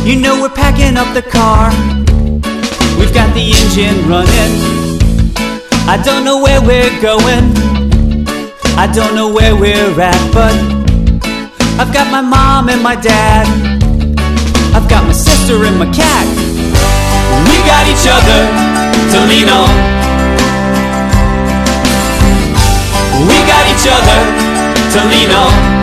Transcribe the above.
You know we're packing up the car. We've got the engine running. I don't know where we're going. I don't know where we're at, but I've got my mom and my dad. I've got my sister and my cat. We got each other to lean on. We got each other to lean on.